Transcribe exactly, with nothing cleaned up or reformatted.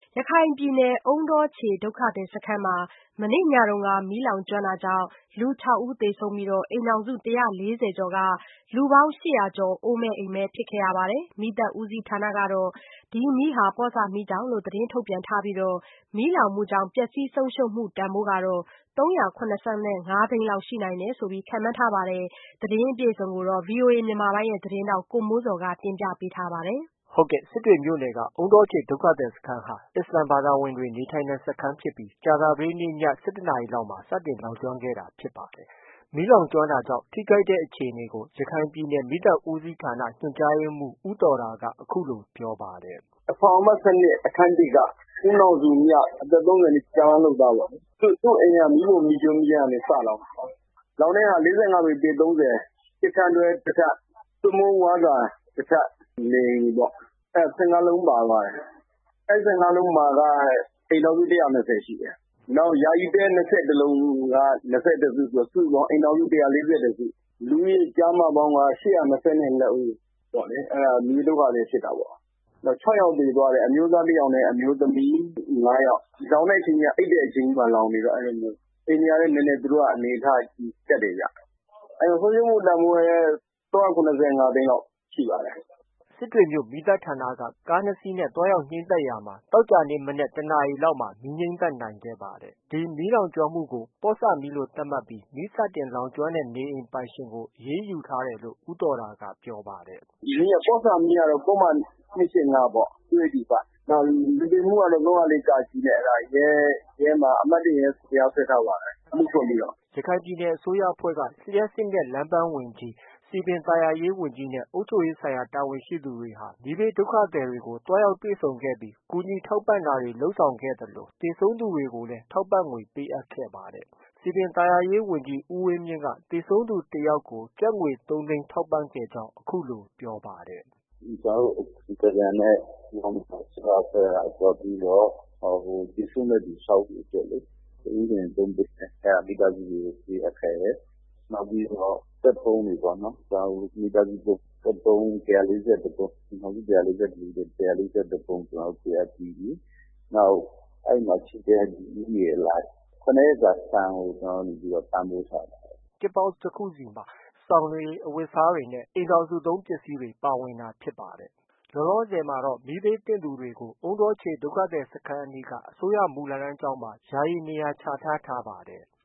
ရခိုင်ပြည်နယ်အုန်းတောခြေဒုက္ခသည်စခန်းမှာမနေ့ညကမီးလောင်ကျွမ်းတာကြောင့်လူခြောက်ဦးသေဆုံးပြီးအိမ်ထောင်စုတစ်ရာလေးဆယ်ကျော်ကလူပေါင်းရှစ်ရာကျော်အိုးမဲ့အိမ်မဲ့ဖြစ်ခဲ့ရပါတယ်။ မီးသတ်ဦးစီးဌာနကတော့ ဒီမီးဟာပေါ့ဆမီးကြောင့်လို့သတင်းထုတ်ပြန်ထားပြီးမီးလောင်မှုကြောင့်ပျက်စီးဆုံးရှုံးမှုတန်ဖိုးကတော့ သုံးရာ၇၅သိန်းလောက်ရှိနိုင်တယ်လို့ခန့်မှန်းထားပါတယ်။ သတင်းအပြည့်အစုံကိုတော့ ဗွီအိုအေမြန်မာပိုင်းရဲ့သတင်းထောက် ကိုမိုးဇော်က တင်ပြထားပါတယ်။ဟုတ်ကဲ့။ စစ်တွေမြို့နယ်က အုန်းတောခြေဒုက္ခသည်စခန်းဟာ အစ္စလာမ်ဘာသာဝင်တွေနေထိုင်တဲ့စခန်းဖြစ်ပြီး ကြာသပတေးနေ့ ည ၁၁နာရီလောက်မှာ စတင်လောင်ကျွမ်းခဲ့တာဖြစ်ပါတယ်။ မီးလောင်ကျွမ်းတာကြောင့် ထိခိုက်တဲ့အခြေအနေကို ရခိုင်ပြည်နယ် မီးသတ်ဦးစီးဌာန ညွှန်ကြားရေးမှုး ဦးသော်ဒါက အခုလို ပြောပါတယ်။ “အဆောင်အမှတ် ၁၂ အခန်း ၁ က ဦးနောင်စုမြ အသက် ၃၀ နှစ် ကားလမ်းလုပ်သားပေါ့။ သူ့အိမ်က မီးဖိုမီးကျွန်းကနေ စလောင်တာ။ လောင်တဲ့ဟာ ၄၅ ပေ ပေ ၃၀၊ ပစ်ခန်းတွဲတစ်ထပ်၊ သွပ်မိုးဝါးကာတစ်ထပ် နေအိမ်ပေါ့။ အဲဒါ ၁၅ လုံးပါသွားတယ်။ အဲဒီ ၁၅ လုံးမှာက အိမ်ထောင်စု တစ်ရာ၂၀ ရှိတယ်။ နောက် ယာယီတဲ ၂၁ လုံးက ၂၁ စုဆို စုစုပေါင်း အိမ်ထောင်စု တစ်ရာလေးဆယ်တစ်စု။ လူဦးရေ ကျား မ ပေါင်းက ၈၂၂ ဦးပေါ့လေ။ အဲဒါ စစ်ဘေးဒုက္ခသည်ဖြစ်တာပေါ့။ ၆ ယောက်သေသွားတယ်။ အမျိုးသားတစ်ယောက်နဲ့ အမျိုးသမီး ၅ ယောက်။ လောင်တဲ့အချိန်က အိပ်တဲ့အချိန်မှာ လောင်နေတော့ အိမ်တွေကလည်း နည်းနည်း သူတို့က အနေအထား ကြပ်တယ်ဗျ။ ဆုံးရှုံးမှုတန်ဖိုးလည်း သုံးရာ၇၅ သိန်းလောက်ရှိပါတယ်။ ” စစ်တွေမြို့ မီးသတ်ဌာနက ကား၂စီးနဲ့ သွားရောက်ငြှိမ်းသတ်ရာမှာ သောကြာနေ့ မနက် ၁နာရီလောက်မှာ မီးငြိမ်းသတ်နိုင်ခဲ့ပါတယ်။ ဒီမီးလောင်ကျွမ်းမှုကို ပေါ့ဆမီးလို့ သတ်မှတ်ပြီး မီးစတင်လောင်ကျွမ်းတဲ့နေအိမ်ပိုင်ရှင်ကို အရေးယူထားတယ်လို့ ဦးသော်ဒါက ပြောပါတယ်။ “ဒီမီးက ပေါ့ဆမီးကတော့ ပုဒ်မ ၂၈၅ ပေါ့။ သွေးအဓိက။ နောက် လူသေမှုကတော့ ၃၀၄ နဲ့ ရဲမှာ အမှတ် ၁ ရဲစခန်းမှာ တရားစွဲထားပါတယ်။ အမှုဖွင့်ပြီးတော့။ ” ရခိုင်ပြည်နယ်အစိုးရအဖွဲ့က လျှပ်စစ်နဲ့ လမ်းပန်းဝန်ကြီး၊ စည်ပင်သာယာရေးဝန်ကြီးနဲ့ အုပ်ချုပ်ရေးဆိုင်ရာတာဝန်ရှိသူတွေဟာ မီးဘေးဒုက္ခသည်တွေကို သွားရောက်တွေ့ဆုံခဲ့ပြီး ကူညီထောက်ပံ့တာတွေ လုပ်ဆောင်ခဲ့သလို သေဆုံးသူတွေကိုလည်း ထောက်ပံ့ငွေပေးအပ်ခဲ့ပါတယ်။ စည်ပင်သာယာရေးဝန်ကြီး ဦးဝင်းမြင့်က သေဆုံးသူတစ်ယောက်ကို ကျပ်ငွေ သုံးသိန်းထောက်ပံ့ခဲ့ကြောင်း အခုလို ပြောပါတယ်။ “ကျနော်တို့ စကားပြန်နဲ့ အစိုးရအဖွဲ့က သွားပြီးတော့ သေဆုံးတဲ့သူ ၆ ဦးအတွက်လေ တစ်ဦးကို သုံးသိန်းနဲ့ မိသားစုတွေကို ပေးအပ်ခဲ့တယ်။ နောက်ပြီးတော့ သက်ပုံးတွေပေါ့နော်။ မိသားစုသက်ပုံး ၁၄၁ ပုံး။ အိမ်ထောင်စု ၁၄၁ လုံးအတွက် ၁၄၁ ပုံး ကျနော်တို့ ပေးအပ်ပြီးပြီ။ နောက် အဲဒီမှာရှိတဲ့ လူဦးရေအလိုက် ၇ ရက်စာ ဆန်ကို ကျနော်တို့ ပံ့ပိုးထားပါတယ်။ ” Kit Box တစ်ခုစီမှာ စောင်တွေ၊ အဝတ်အစားတွေနဲ့ အိမ်ထောင်စုသုံးပစ္စည်းတွေ ပါဝင်တာဖြစ်ပါတယ်။ လောလောဆယ်မှာတော့ မီးဘေးသင့်သူတွေကို အုန်းတောခြေဒုက္ခသည်စခန်းအနီးက အစိုးရမူလတန်းကျောင်းမှာ ယာယီနေရာချထားထားပါတယ်။